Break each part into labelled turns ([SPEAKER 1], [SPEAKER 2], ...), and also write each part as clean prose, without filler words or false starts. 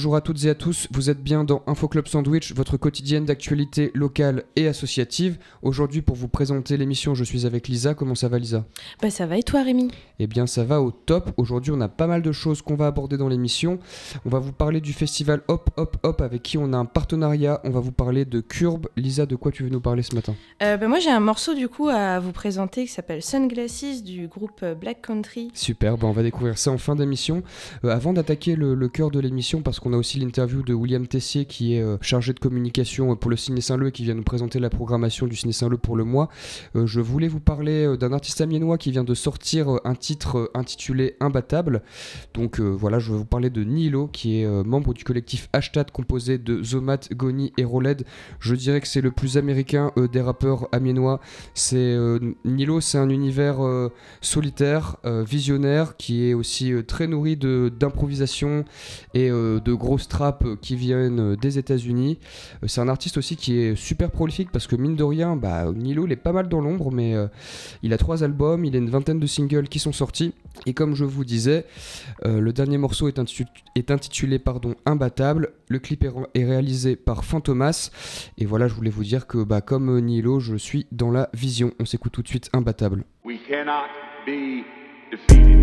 [SPEAKER 1] bonjour à toutes et à tous, vous êtes bien dans Info Club Sandwich, votre quotidienne d'actualité locale et associative. Aujourd'hui pour vous présenter l'émission, je suis avec Lisa. Comment ça va Lisa ?
[SPEAKER 2] Ça va et toi Rémi ?
[SPEAKER 1] Eh bien ça va au top. Aujourd'hui on a pas mal de choses qu'on va aborder dans l'émission. On va vous parler du festival Hop Hop Hop avec qui on a un partenariat. On va vous parler de Curb. Lisa, de quoi tu veux nous parler ce matin ?
[SPEAKER 2] Moi j'ai un morceau du coup à vous présenter qui s'appelle Sunglasses du groupe Black Country.
[SPEAKER 1] Super, on va découvrir ça en fin d'émission. Avant d'attaquer le cœur de l'émission, parce qu'on a aussi l'interview de William Tessier qui est chargé de communication pour le Ciné Saint-Leu et qui vient nous présenter la programmation du Ciné Saint-Leu pour le mois. Je voulais vous parler d'un artiste amiénois qui vient de sortir un titre intitulé Imbattable. Donc voilà, je vais vous parler de Nihilo qui est membre du collectif Hashtag composé de Zomat, Goni et Roled. Je dirais que c'est le plus américain des rappeurs amiénois. Nihilo, c'est un univers solitaire, visionnaire, qui est aussi très nourri d'improvisation et de grosses trappes qui viennent des États-Unis. C'est un artiste aussi qui est super prolifique parce que mine de rien, Nihilo il est pas mal dans l'ombre, mais il a 3 albums, il a une vingtaine de singles qui sont sortis. Et comme je vous disais, le dernier morceau est intitulé Imbattable. Le clip est réalisé par Fantomas. Et voilà, je voulais vous dire que comme Nihilo, je suis dans la vision. On s'écoute tout de suite Imbattable.
[SPEAKER 3] We cannot be defeated.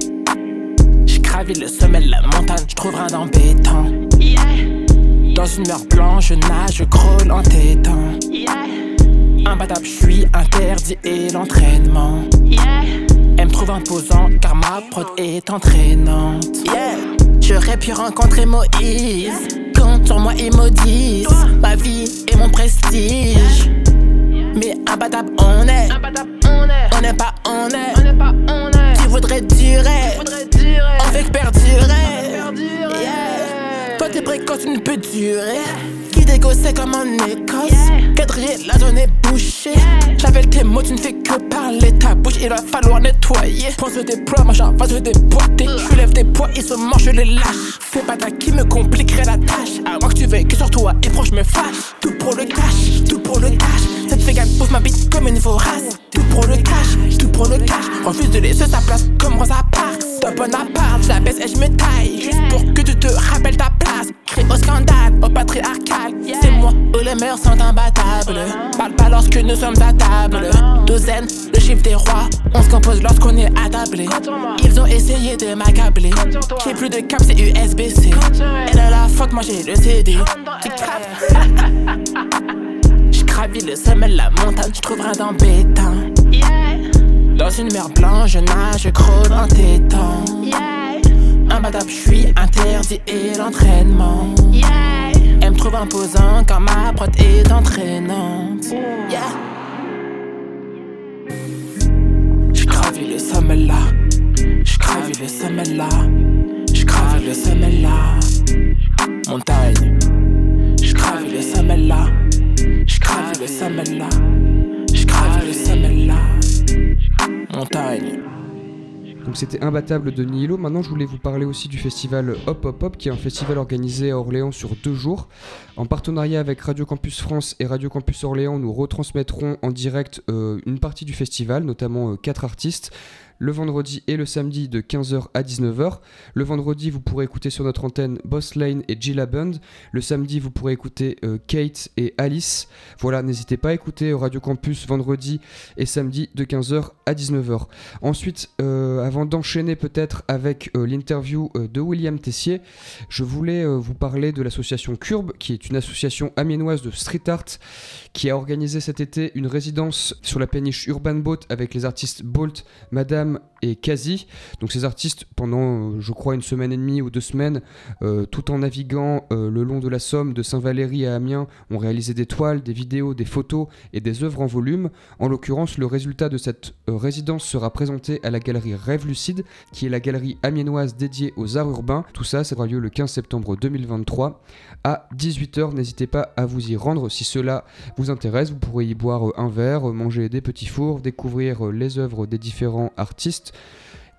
[SPEAKER 4] Gravis le sommet de la montagne, je trouve rien d'embêtant. Dans une mer blanche, je nage, je crawl en tétan. Imbattable, je suis interdit et l'entraînement. Elle me trouve imposant car ma prod est entraînante. J'aurais pu rencontrer Moïse. Compte sur moi et maudisse ma vie et mon prestige. Mais imbattable on est. On n'est pas on est. Tu voudrais durer. On fait que perdurer. Toi t'es précoce, tu ne peux durer. Qui dégossait comme en Écosse. Quadriller, la zone est bouchée. J'avais tes mots, tu ne fais que parler. Ta bouche, il va falloir nettoyer. Point se déploie, machin va se déboîter. Je lève des poids, ils se mangent, je les lâche. Fais pas ta qui me compliquerait la tâche. À moins que tu veuilles que sur toi et proche me fâche. Tout pour le cash, tout pour le cash. Cette fégane bouffe ma bite comme une vorace. Tout pour le cash, tout pour le cash. Refuse de laisser sa place comme Rosa Parks. Top on appart, je la baisse et je me taille. Juste pour que tu te rappelles ta place. Crie au scandale, au patriarcal. C'est moi où les mœurs sont imbattables. Parle pas lorsque nous sommes à table. Douzaine, le chiffre des rois. On se compose lorsqu'on est attablé. Ils ont essayé de m'accabler. J'ai plus de cap, c'est USB-C. Elle a la faute, moi j'ai le CD. J'gravis le sommet de la montagne, j'trouve rien d'embêtant. Dans une mer blanche, je nage, je crawl en tétan. Imbattable, je suis interdit et l'entraînement. Elle me trouve imposant quand ma prod est entraînante. J'gravis le sommet là. J'gravis le sommet là. J'gravis le sommet là. Montagne. J'gravis le sommet là. J'gravis le sommet là. J'gravis le sommet là. Montagne.
[SPEAKER 1] Donc c'était Imbattable de Nihilo. Maintenant je voulais vous parler aussi du festival Hop Hop Hop qui est un festival organisé à Orléans sur 2 jours. En partenariat avec Radio Campus France et Radio Campus Orléans, nous retransmettrons en direct une partie du festival, notamment 4 artistes. Le vendredi et le samedi de 15h à 19h. Le vendredi, vous pourrez écouter sur notre antenne Boss Lane et Gilla Band. Le samedi, vous pourrez écouter Kate et Alice. Voilà, n'hésitez pas à écouter Radio Campus vendredi et samedi de 15h à 19h. Ensuite, avant d'enchaîner peut-être avec l'interview de William Tessier, je voulais vous parler de l'association Curb, qui est une association amiénoise de street art qui a organisé cet été une résidence sur la péniche Urban Boat avec les artistes Bolt, Madame et Kazi. Donc ces artistes pendant je crois 1 semaine et demie ou 2 semaines tout en naviguant le long de la Somme de Saint-Valery à Amiens ont réalisé des toiles, des vidéos, des photos et des œuvres en volume. En l'occurrence le résultat de cette résidence sera présenté à la galerie Rêve Lucide qui est la galerie amiénoise dédiée aux arts urbains. Tout ça aura lieu le 15 septembre 2023 à 18h. N'hésitez pas à vous y rendre si cela vous intéresse. Vous pourrez y boire un verre, manger des petits fours, découvrir les œuvres des différents artistes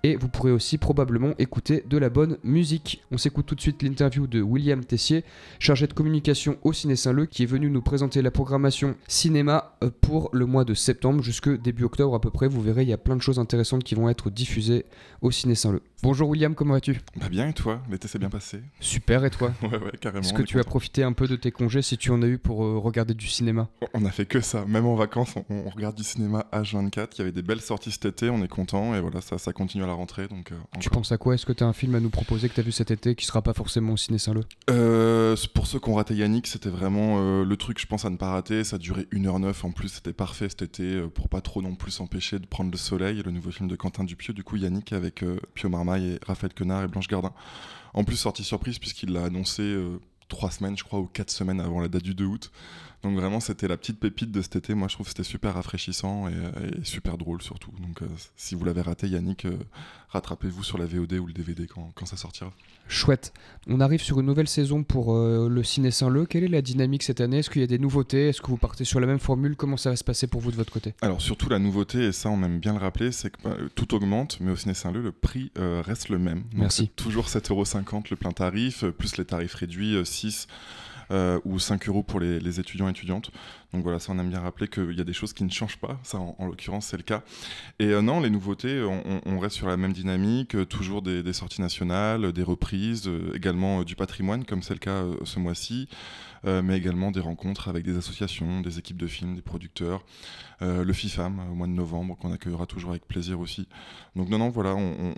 [SPEAKER 1] et vous pourrez aussi probablement écouter de la bonne musique. On s'écoute tout de suite l'interview de William Tessier, chargé de communication au Ciné Saint-Leu, qui est venu nous présenter la programmation cinéma pour le mois de septembre jusque début octobre à peu près. Vous verrez, il y a plein de choses intéressantes qui vont être diffusées au Ciné Saint-Leu. Bonjour William, comment vas-tu ?
[SPEAKER 5] Bien et toi ? L'été s'est bien passé ?
[SPEAKER 1] Super, et toi ?
[SPEAKER 5] Ouais, carrément.
[SPEAKER 1] Est-ce que tu as profité un peu de tes congés si tu en as eu pour regarder du cinéma ?
[SPEAKER 5] On a fait que ça, même en vacances, on regarde du cinéma H24, il y avait des belles sorties cet été, on est content et voilà, ça continue à la rentrée. Donc,
[SPEAKER 1] tu penses à quoi ? Est-ce que tu as un film à nous proposer que tu as vu cet été qui sera pas forcément au Ciné Saint-Leu ?
[SPEAKER 5] Pour ceux qui ont raté Yannick, c'était vraiment le truc je pense à ne pas rater, ça durait 1h09, en plus c'était parfait cet été pour pas trop non plus s'empêcher de prendre le soleil, le nouveau film de Quentin Dupieux, du coup Yannick avec Pio Marmaille et Raphaël Quenard et Blanche Gardin. En plus sortie surprise puisqu'il l'a annoncé 3 semaines je crois ou 4 semaines avant la date du 2 août. Donc vraiment c'était la petite pépite de cet été, moi je trouve que c'était super rafraîchissant et super drôle surtout. Donc si vous l'avez raté Yannick, rattrapez-vous sur la VOD ou le DVD quand ça sortira.
[SPEAKER 1] Chouette. On arrive sur une nouvelle saison pour le Ciné Saint-Leu. Quelle est la dynamique cette année ? Est-ce qu'il y a des nouveautés ? Est-ce que vous partez sur la même formule ? Comment ça va se passer pour vous de votre côté ? Alors
[SPEAKER 5] surtout la nouveauté, et ça on aime bien le rappeler, c'est que tout augmente, mais au Ciné Saint-Leu le prix reste le même. Donc,
[SPEAKER 1] merci.
[SPEAKER 5] C'est toujours 7,50€ le plein tarif, plus les tarifs réduits 6 ou 5€ pour les étudiants et étudiantes. Donc voilà, ça on aime bien rappeler qu'il y a des choses qui ne changent pas, ça en l'occurrence c'est le cas. Et non, les nouveautés, on reste sur la même dynamique, toujours des sorties nationales, des reprises, également du patrimoine comme c'est le cas ce mois-ci, mais également des rencontres avec des associations, des équipes de films, des producteurs, le FIFAM au mois de novembre qu'on accueillera toujours avec plaisir aussi. Donc non, voilà,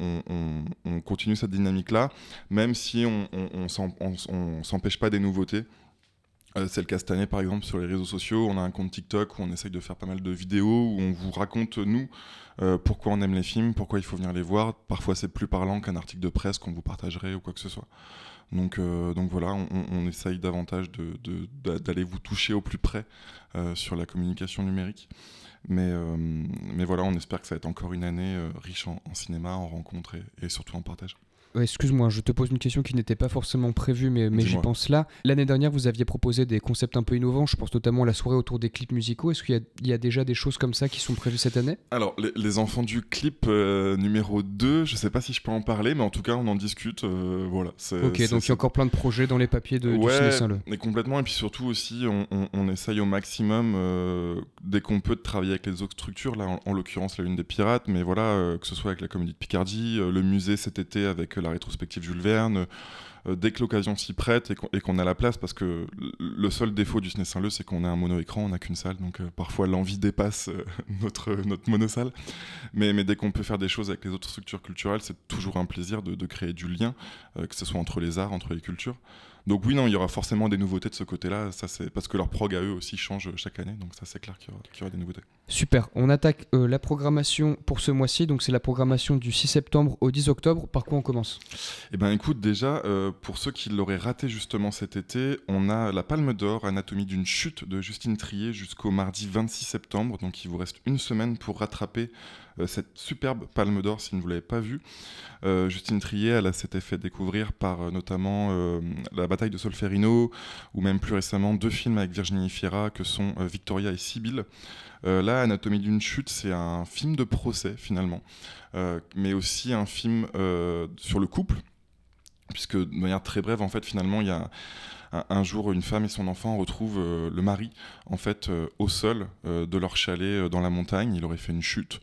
[SPEAKER 5] on continue cette dynamique-là, même si on s'empêche pas des nouveautés. C'est le cas cette année par exemple sur les réseaux sociaux, on a un compte TikTok où on essaye de faire pas mal de vidéos où on vous raconte nous pourquoi on aime les films, pourquoi il faut venir les voir. Parfois c'est plus parlant qu'un article de presse qu'on vous partagerait ou quoi que ce soit. Donc voilà, on essaye davantage d'aller vous toucher au plus près sur la communication numérique. Mais voilà, on espère que ça va être encore une année riche en cinéma, en rencontres et surtout en partage.
[SPEAKER 1] Excuse-moi, je te pose une question qui n'était pas forcément prévue, mais j'y pense là. L'année dernière, vous aviez proposé des concepts un peu innovants, je pense notamment à la soirée autour des clips musicaux. Est-ce qu'il y a déjà des choses comme ça qui sont prévues cette année ?
[SPEAKER 5] Alors, les enfants du clip numéro 2, je sais pas si je peux en parler, mais en tout cas, on en discute. Voilà. Donc
[SPEAKER 1] il y a encore plein de projets dans les papiers du Ciné Saint-Leu.
[SPEAKER 5] Et complètement, et puis surtout aussi, on essaye au maximum, dès qu'on peut, de travailler avec les autres structures. Là, en l'occurrence, la Lune des Pirates, mais voilà, que ce soit avec la Comédie de Picardie, le musée cet été avec la rétrospective Jules Verne, dès que l'occasion s'y prête et qu'on a la place, parce que le seul défaut du Ciné Saint-Leu, c'est qu'on a un mono-écran, on n'a qu'une salle, donc parfois l'envie dépasse notre monosalle. Mais dès qu'on peut faire des choses avec les autres structures culturelles, c'est toujours un plaisir de créer du lien, que ce soit entre les arts, entre les cultures. Donc oui, non, il y aura forcément des nouveautés de ce côté-là, ça c'est parce que leur prog à eux aussi change chaque année, donc ça c'est clair qu'il y aura des nouveautés.
[SPEAKER 1] Super, on attaque la programmation pour ce mois-ci, donc c'est la programmation du 6 septembre au 10 octobre, par quoi on commence ?
[SPEAKER 5] Eh bien écoute, déjà, pour ceux qui l'auraient raté justement cet été, on a la Palme d'Or, Anatomie d'une chute de Justine Triet jusqu'au mardi 26 septembre, donc il vous reste une semaine pour rattraper cette superbe Palme d'Or si vous ne l'avez pas vue. Justine Triet, elle s'était fait découvrir par notamment La bataille de Solferino, ou même plus récemment 2 films avec Virginie Fira que sont Victoria et Sibylle. Là, Anatomie d'une chute, c'est un film de procès finalement, mais aussi un film sur le couple, puisque de manière très brève, en fait, finalement, il y a un jour, une femme et son enfant retrouvent le mari, en fait, au sol de leur chalet dans la montagne. Il aurait fait une chute.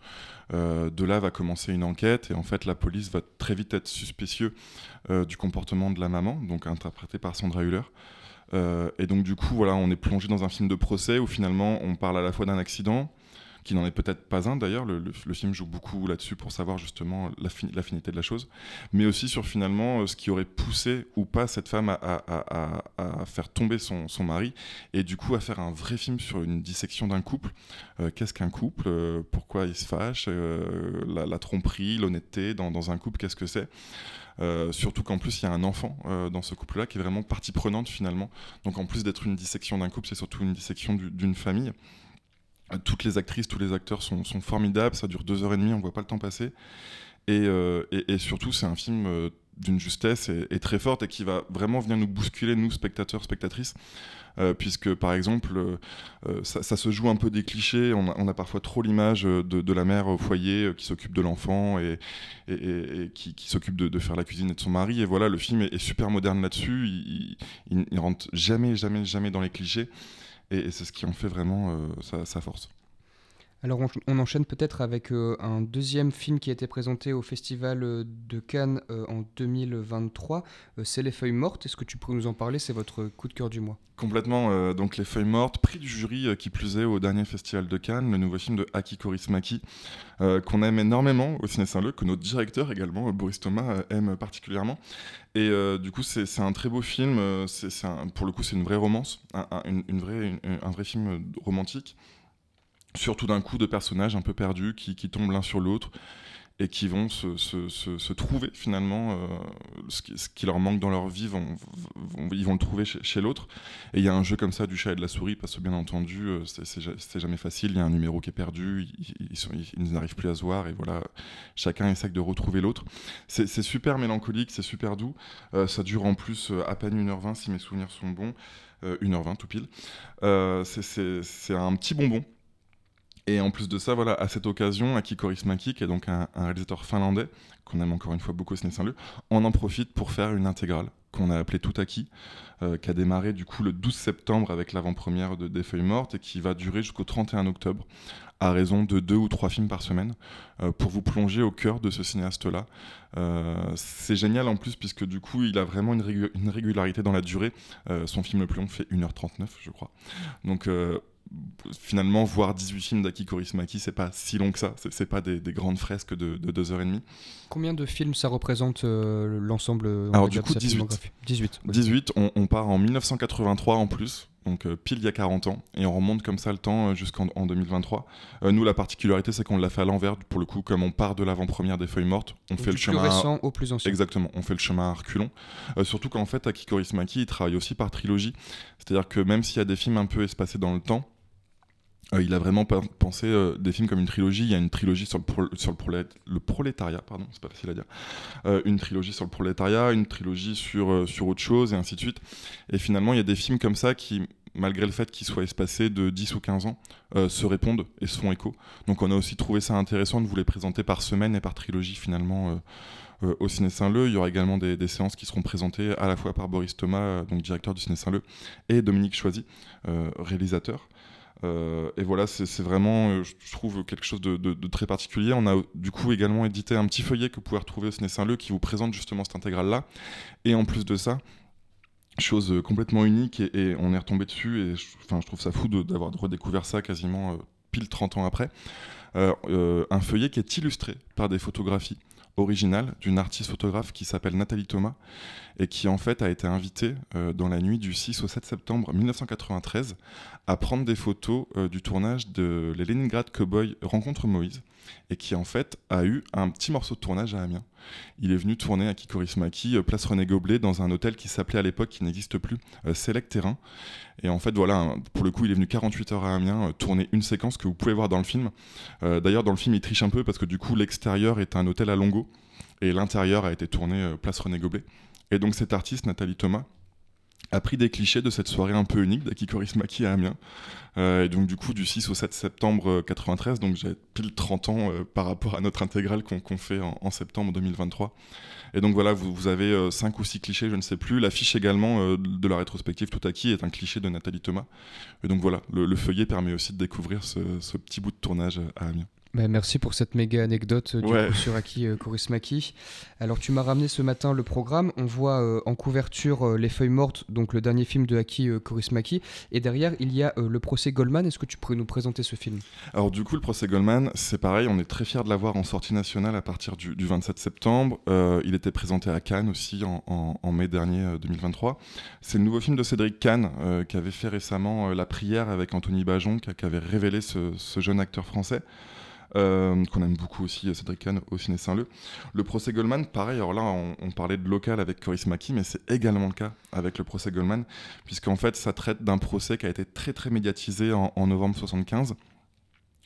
[SPEAKER 5] De là va commencer une enquête et en fait la police va très vite être suspicieux du comportement de la maman, donc interprétée par Sandra Hüller. Et donc du coup voilà, on est plongé dans un film de procès où finalement on parle à la fois d'un accident, qui n'en est peut-être pas un d'ailleurs, le film joue beaucoup là-dessus pour savoir justement la finité de la chose, mais aussi sur finalement ce qui aurait poussé ou pas cette femme à faire tomber son mari, et du coup à faire un vrai film sur une dissection d'un couple. Qu'est-ce qu'un couple, pourquoi il se fâche, la tromperie, l'honnêteté dans un couple, qu'est-ce que c'est ? Surtout qu'en plus il y a un enfant dans ce couple-là qui est vraiment partie prenante finalement, donc en plus d'être une dissection d'un couple, c'est surtout une dissection d'une famille. Toutes les actrices, tous les acteurs sont formidables, ça dure 2h30, on voit pas le temps passer. Et surtout, c'est un film d'une justesse et très forte, et qui va vraiment venir nous bousculer, nous, spectateurs, spectatrices. Puisque par exemple ça se joue un peu des clichés, on a parfois trop l'image de la mère au foyer qui s'occupe de l'enfant et qui s'occupe de faire la cuisine et de son mari, et voilà, le film est super moderne là-dessus, il rentre jamais dans les clichés, et c'est ce qui en fait vraiment sa force.
[SPEAKER 1] Alors on enchaîne peut-être avec un deuxième film qui a été présenté au Festival de Cannes en 2023, c'est Les Feuilles Mortes. Est-ce que tu pourrais nous en parler ? C'est votre coup de cœur du mois.
[SPEAKER 5] Complètement, donc Les Feuilles Mortes, prix du jury qui plus est au dernier Festival de Cannes, le nouveau film de Aki Kaurismäki, qu'on aime énormément au Ciné Saint-Leu, que notre directeur également, Boris Thomas, aime particulièrement. Et du coup c'est un très beau film, pour le coup c'est une vraie romance, un vrai film romantique. Surtout d'un coup de personnages un peu perdus qui tombent l'un sur l'autre et qui vont se trouver finalement, ce qui leur manque dans leur vie, ils vont le trouver chez l'autre. Et il y a un jeu comme ça du chat et de la souris, parce que bien entendu c'est jamais facile, il y a un numéro qui est perdu, ils n'arrivent plus à se voir, et voilà, chacun essaie de retrouver l'autre. C'est super mélancolique, c'est super doux, ça dure en plus à peine 1h20 si mes souvenirs sont bons, 1h20 tout pile. C'est un petit bonbon. Et en plus de ça, voilà, à cette occasion, Aki Kaurismäki, qui est donc un réalisateur finlandais, qu'on aime encore une fois beaucoup au Ciné Saint-Leu, on en profite pour faire une intégrale qu'on a appelée Tout Aki, qui a démarré du coup le 12 septembre avec l'avant-première des Feuilles Mortes, et qui va durer jusqu'au 31 octobre, à raison de 2 ou 3 films par semaine, pour vous plonger au cœur de ce cinéaste-là. C'est génial en plus, puisque du coup il a vraiment une régularité dans la durée. Son film le plus long fait 1h39, je crois. Donc finalement, voir 18 films d'Aki Kaurismäki, c'est pas si long que ça, c'est pas des grandes fresques de 2h30.
[SPEAKER 1] Combien de films ça représente l'ensemble?
[SPEAKER 5] Alors du coup 18.
[SPEAKER 1] Oui.
[SPEAKER 5] 18, on part en 1983 en plus, donc pile il y a 40 ans, et on remonte comme ça le temps jusqu'en 2023. Nous, la particularité, c'est qu'on l'a fait à l'envers, pour le coup, comme on part de l'avant-première des Feuilles Mortes, on fait le chemin
[SPEAKER 1] plus récent au plus ancien.
[SPEAKER 5] Exactement, on fait le chemin à reculons. Surtout qu'en fait, Aki Kaurismäki, il travaille aussi par trilogie, c'est-à-dire que même s'il y a des films un peu espacés dans le temps, il a vraiment pensé des films comme une trilogie. Il y a une trilogie sur le prolétariat, pardon, c'est pas facile à dire. Une trilogie sur le prolétariat, une trilogie sur autre chose, et ainsi de suite. Et finalement, il y a des films comme ça qui, malgré le fait qu'ils soient espacés de 10 ou 15 ans, se répondent et se font écho. Donc on a aussi trouvé ça intéressant de vous les présenter par semaine et par trilogie finalement au Ciné Saint-Leu. Il y aura également des séances qui seront présentées à la fois par Boris Thomas, donc directeur du Ciné Saint-Leu, et Dominique Choisy, réalisateur. Et voilà, c'est vraiment, je trouve, quelque chose de très particulier. On a du coup également édité un petit feuillet que vous pouvez retrouver au Ciné Saint-Leu, qui vous présente justement cette intégrale-là. Et en plus de ça, chose complètement unique, et on est retombé dessus, et je trouve ça fou d'avoir redécouvert ça quasiment pile 30 ans après, un feuillet qui est illustré par des photographies originale d'une artiste photographe qui s'appelle Nathalie Thomas, et qui en fait a été invitée dans la nuit du 6 au 7 septembre 1993 à prendre des photos du tournage de Les Leningrad Cowboys Rencontre Moïse, et qui en fait a eu un petit morceau de tournage à Amiens. Il est venu tourner à Aki Kaurismäki, place René Goblet, dans un hôtel qui s'appelait à l'époque, qui n'existe plus, Select Terrain. Et en fait, voilà, pour le coup, il est venu 48 heures à Amiens tourner une séquence que vous pouvez voir dans le film. D'ailleurs, dans le film, il triche un peu, parce que du coup, l'extérieur est un hôtel à Longo, et l'intérieur a été tourné place René Goblet. Et donc, cette artiste, Nathalie Thomas, a pris des clichés de cette soirée un peu unique d'Aki Kaurismäki à Amiens. Et donc du coup, du 6 au 7 septembre 93, donc j'ai pile 30 ans par rapport à notre intégrale qu'on fait en septembre 2023. Et donc voilà, vous avez 5 ou 6 clichés, je ne sais plus. L'affiche également de la rétrospective Tout Aki est un cliché de Nathalie Thomas. Et donc voilà, le feuillet permet aussi de découvrir ce petit bout de tournage à Amiens.
[SPEAKER 1] Bah, merci pour cette méga anecdote du coup, sur Aki Kaurismäki. Alors tu m'as ramené ce matin le programme, on voit en couverture Les Feuilles Mortes, donc le dernier film de Aki Kaurismäki, et derrière il y a le procès Goldman. Est-ce que tu pourrais nous présenter ce film ? Alors
[SPEAKER 5] du coup, le procès Goldman, c'est pareil, on est très fiers de l'avoir en sortie nationale à partir du 27 septembre. Il était présenté à Cannes aussi en mai dernier 2023. C'est le nouveau film de Cédric Kahn qui avait fait récemment La Prière avec Anthony Bajon, qui avait révélé ce jeune acteur français. Qu'on aime beaucoup aussi, Cédric Kahn au Ciné Saint-Leu. Le procès Goldman, pareil, alors là on parlait de local avec Kaurismäki, mais c'est également le cas avec le procès Goldman, puisqu'en fait ça traite d'un procès qui a été très très médiatisé en novembre 1975,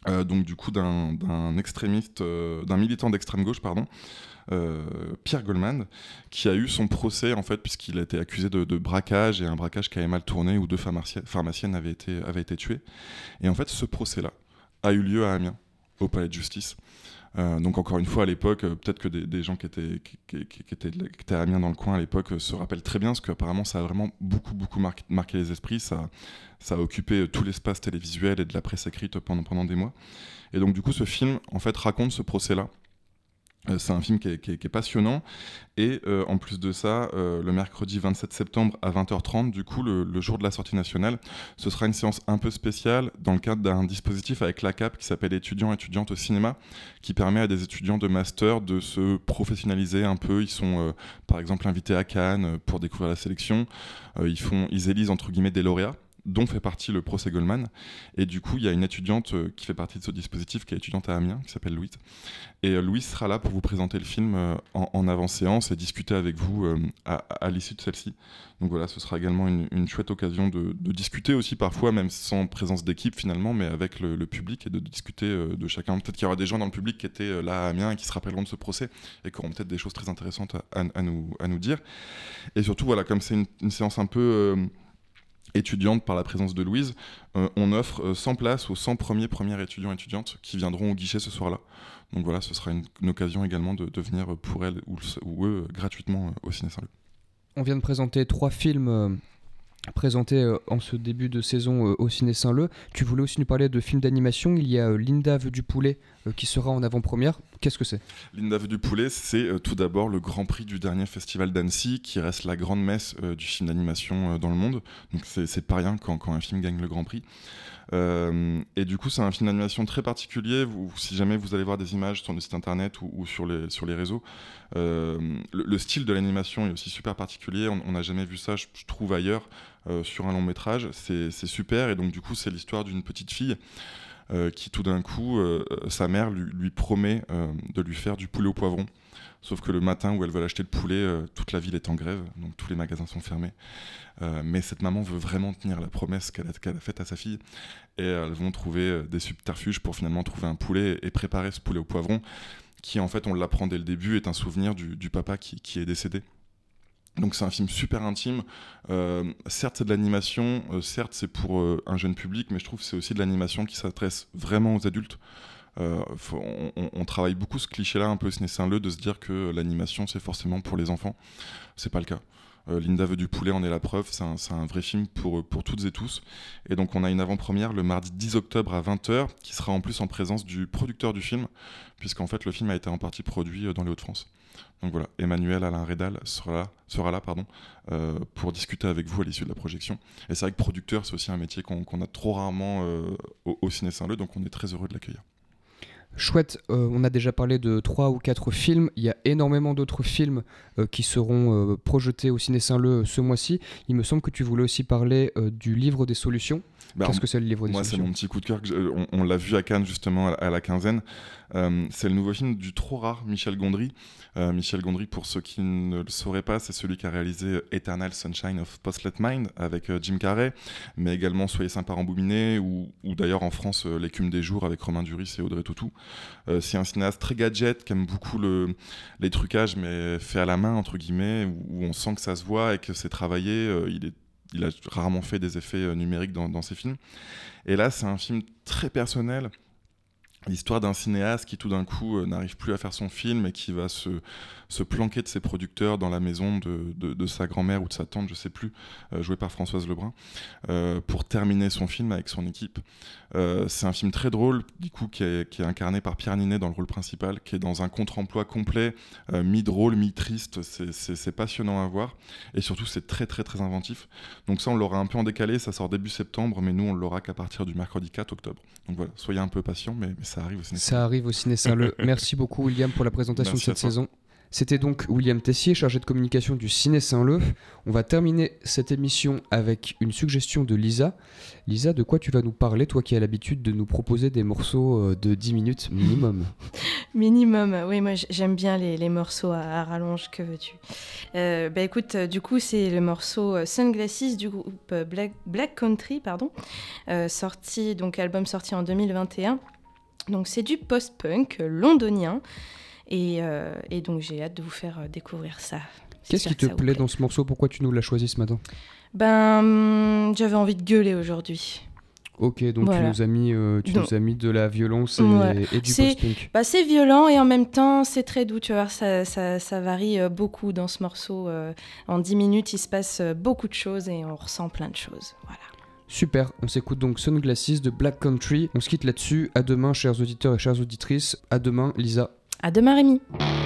[SPEAKER 5] donc du coup d'un extrémiste, d'un militant d'extrême gauche, pardon, Pierre Goldman, qui a eu son procès en fait puisqu'il a été accusé de braquage, et un braquage qui avait mal tourné où 2 pharmaciennes avaient été tuées. Et en fait, ce procès-là a eu lieu à Amiens, au palais de justice. Donc encore une fois, à l'époque, peut-être que des gens qui étaient à Amiens dans le coin à l'époque se rappellent très bien, parce qu'apparemment ça a vraiment beaucoup marqué les esprits. Ça a occupé tout l'espace télévisuel et de la presse écrite pendant des mois. Et donc du coup, ce film en fait raconte ce procès-là. C'est un film qui est passionnant, et en plus de ça, le mercredi 27 septembre à 20h30, du coup le jour de la sortie nationale, ce sera une séance un peu spéciale dans le cadre d'un dispositif avec l'ACAP qui s'appelle étudiantes au cinéma, qui permet à des étudiants de master de se professionnaliser un peu. Ils sont par exemple invités à Cannes pour découvrir la sélection, ils élisent entre guillemets des lauréats, dont fait partie le procès Goldman. Et du coup, il y a une étudiante qui fait partie de ce dispositif, qui est étudiante à Amiens, qui s'appelle Louise. Et Louise sera là pour vous présenter le film en avant-séance et discuter avec vous à l'issue de celle-ci. Donc voilà, ce sera également une chouette occasion de discuter aussi, parfois même sans présence d'équipe finalement, mais avec le public, et de discuter de chacun. Peut-être qu'il y aura des gens dans le public qui étaient là à Amiens et qui se rappelleront de ce procès et qui auront peut-être des choses très intéressantes à nous dire. Et surtout, voilà, comme c'est une séance un peu étudiante par la présence de Louise, on offre 100 places aux 100 premières étudiants et étudiantes qui viendront au guichet ce soir-là. Donc voilà, ce sera une occasion également de venir pour elles ou eux gratuitement au Ciné Saint-Leu.
[SPEAKER 1] On vient de présenter 3 films présentés en ce début de saison au Ciné Saint-Leu. Tu voulais aussi nous parler de films d'animation. Il y a Linda veut du poulet qui sera en avant-première. Qu'est-ce que c'est ?
[SPEAKER 5] Linda veut du poulet, c'est tout d'abord le Grand Prix du dernier festival d'Annecy, qui reste la grande messe du film d'animation dans le monde. Donc c'est pas rien quand un film gagne le Grand Prix. Et du coup, c'est un film d'animation très particulier. Si jamais vous allez voir des images sur le site internet ou sur les réseaux, le style de l'animation est aussi super particulier. On n'a jamais vu ça, je trouve, ailleurs sur un long métrage. C'est super. Et donc du coup, c'est l'histoire d'une petite fille qui tout d'un coup, sa mère lui promet de lui faire du poulet au poivron. Sauf que le matin où elle veut acheter le poulet, toute la ville est en grève, donc tous les magasins sont fermés. Mais cette maman veut vraiment tenir la promesse qu'elle a faite à sa fille, et elles vont trouver des subterfuges pour finalement trouver un poulet et préparer ce poulet au poivron, qui en fait, on l'apprend dès le début, est un souvenir du papa qui est décédé. Donc c'est un film super intime. Certes, c'est de l'animation, certes, c'est pour un jeune public, mais je trouve que c'est aussi de l'animation qui s'adresse vraiment aux adultes. On travaille beaucoup ce cliché-là un peu Ciné Saint-Leu, de se dire que l'animation c'est forcément pour les enfants. C'est pas le cas. Linda veut du poulet en est la preuve. C'est un vrai film pour toutes et tous. Et donc on a une avant-première le mardi 10 octobre à 20h, qui sera en plus en présence du producteur du film, puisqu'en fait le film a été en partie produit dans les Hauts-de-France. Donc voilà, Emmanuel Alain Rédal sera là pour discuter avec vous à l'issue de la projection. Et c'est vrai que producteur, c'est aussi un métier qu'on a trop rarement au Ciné Saint-Leu, donc on est très heureux de l'accueillir.
[SPEAKER 1] Chouette, on a déjà parlé de 3 ou 4 films. Il y a énormément d'autres films qui seront projetés au Ciné Saint-Leu ce mois-ci. Il me semble que tu voulais aussi parler du livre des solutions. Qu'est-ce que c'est le livre des solutions ?
[SPEAKER 5] Moi, c'est mon petit coup de cœur. On l'a vu à Cannes justement à la quinzaine. C'est le nouveau film du trop rare Michel Gondry. Michel Gondry, pour ceux qui ne le sauraient pas, c'est celui qui a réalisé Eternal Sunshine of Spotless Mind avec Jim Carrey, mais également Soyez sympa Rambouillet, ou d'ailleurs en France L'écume des jours avec Romain Duris et Audrey Tautou. C'est un cinéaste très gadget qui aime beaucoup les trucages, mais fait à la main entre guillemets, où on sent que ça se voit et que c'est travaillé. Il a rarement fait des effets numériques dans ses films. Et là, c'est un film très personnel. L'histoire d'un cinéaste qui tout d'un coup n'arrive plus à faire son film et qui va se planquer de ses producteurs dans la maison de sa grand-mère ou de sa tante, je sais plus, jouée par Françoise Lebrun, pour terminer son film avec son équipe. C'est un film très drôle, du coup, qui est incarné par Pierre Ninet dans le rôle principal, qui est dans un contre-emploi complet, mi-drôle, mi-triste. C'est passionnant à voir, et surtout c'est très très très inventif. Donc ça, on l'aura un peu en décalé, ça sort début septembre, mais nous on l'aura qu'à partir du mercredi 4 octobre. Donc voilà, soyez un peu patients, mais ça arrive au Ciné Saint-Leu.
[SPEAKER 1] Ça arrive au Ciné Saint-Leu. Merci beaucoup William pour la présentation de cette saison. C'était donc William Tessier, chargé de communication du Ciné Saint-Leu. On va terminer cette émission avec une suggestion de Lisa. Lisa, de quoi tu vas nous parler, toi qui as l'habitude de nous proposer des morceaux de 10 minutes minimum ?
[SPEAKER 2] Minimum, oui, moi j'aime bien les morceaux à rallonge, que veux-tu. Écoute, du coup c'est le morceau Sunglasses du groupe Black Country, album sorti en 2021. Donc c'est du post-punk londonien et donc j'ai hâte de vous faire découvrir ça.
[SPEAKER 1] Qu'est-ce qui te plaît dans ce morceau ? Pourquoi tu nous l'as choisi ce matin ?
[SPEAKER 2] J'avais envie de gueuler aujourd'hui.
[SPEAKER 1] Ok, donc voilà. tu nous as mis de la violence et du post-punk.
[SPEAKER 2] C'est violent et en même temps c'est très doux, tu vas voir, ça varie beaucoup dans ce morceau. En 10 minutes il se passe beaucoup de choses et on ressent plein de choses, voilà.
[SPEAKER 1] Super, on s'écoute donc Sunglasses de Black Country. On se quitte là-dessus. À demain, chers auditeurs et chères auditrices. À demain, Lisa.
[SPEAKER 2] À demain, Rémi.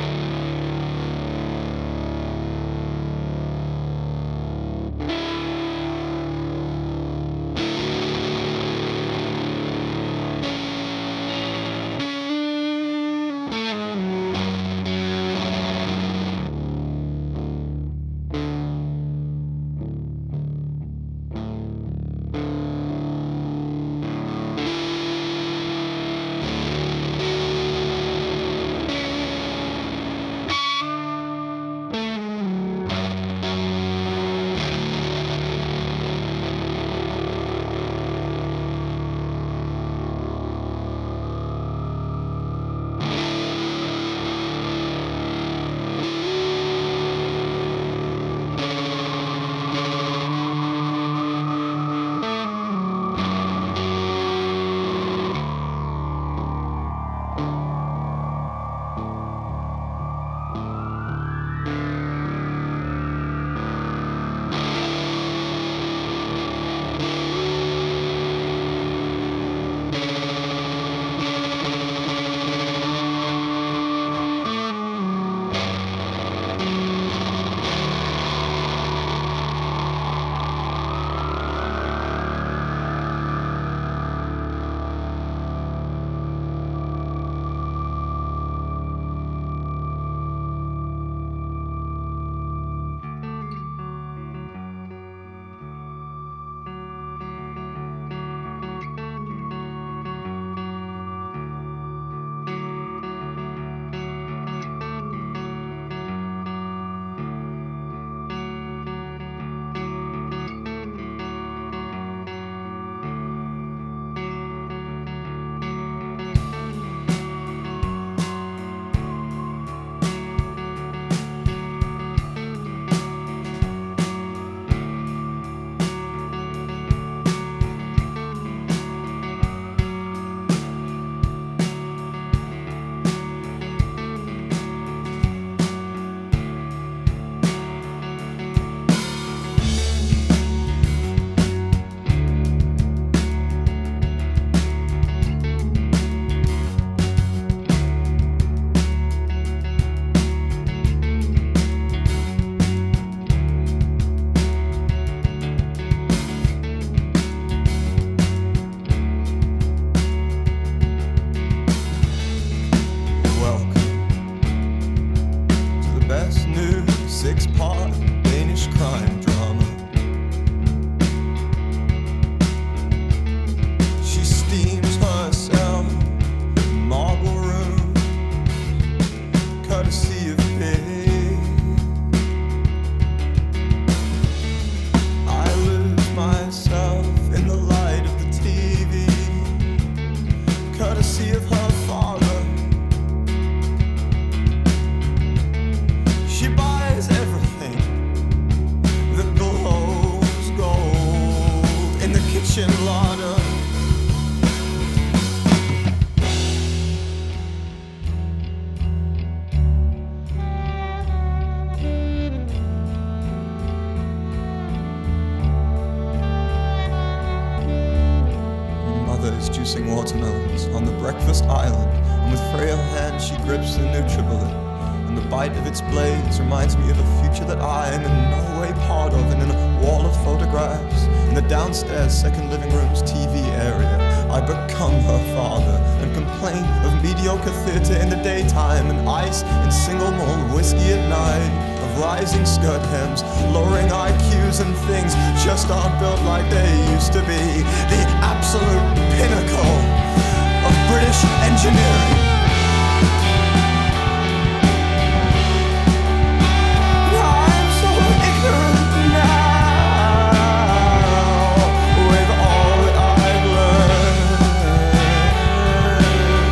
[SPEAKER 6] juicing watermelons on the breakfast island, and with frail hands she grips the Nutribullet, and the bite of its blades reminds me of a future that I am in no way part of, and in a wall of photographs in the downstairs second living room's TV area I become her father and complain of mediocre theatre in the daytime and ice and single malt whiskey at night, of rising skirt hems, lowering IQs, and things just aren't built like they used to be. The absolute pinnacle of British engineering. I'm so ignorant now with all that I've learned.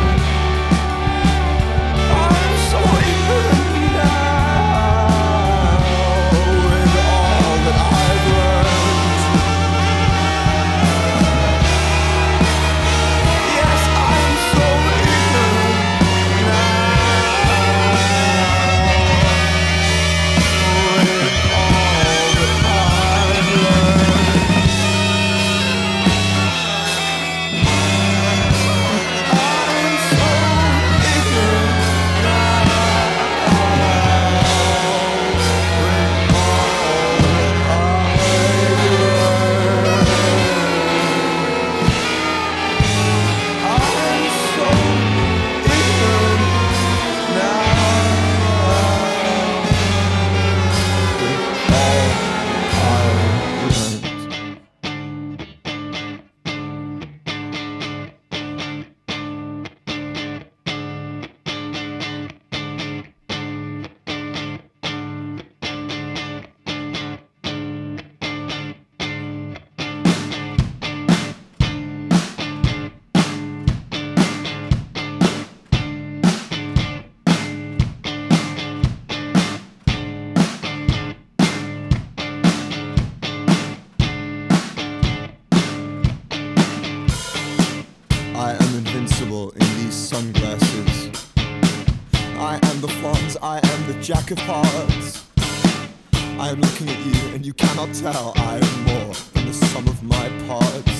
[SPEAKER 6] sunglasses. I am the Fonz, I am the Jack of Hearts. I am looking at you and you cannot tell I am more than the sum of my parts.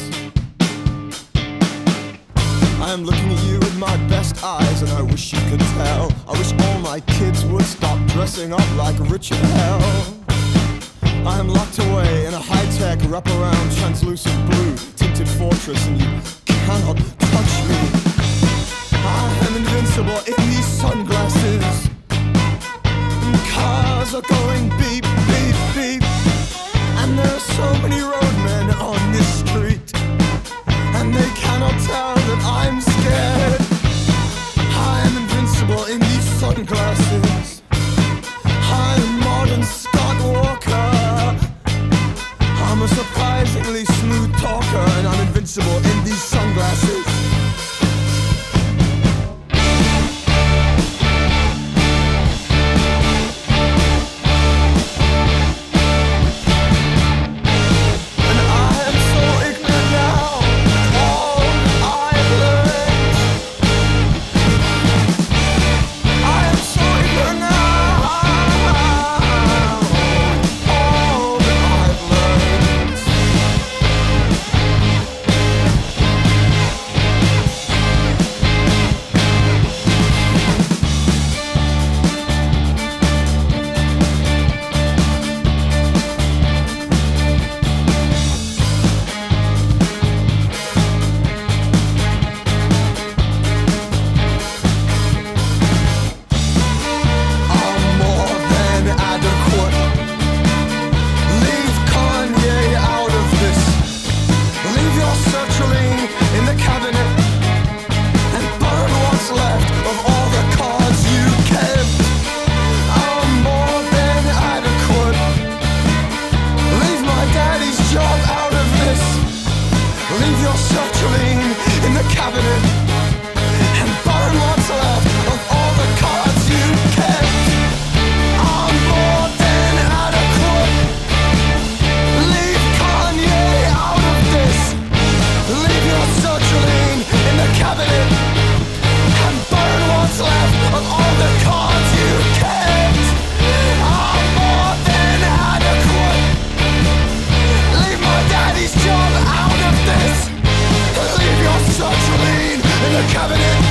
[SPEAKER 6] I am looking at you with my best eyes and I wish you could tell. I wish all my kids would stop dressing up like Richard Hell. I am locked away in a high-tech wraparound translucent blue tinted fortress and you cannot touch me. I am invincible in these sunglasses. And cars are going beep, beep, beep. And there are so many roadmen on this street. And they cannot tell that I'm scared. I am invincible in these sunglasses. I am modern Scott Walker. I'm a surprisingly smooth talker and I'm invincible in these sunglasses. Cabinet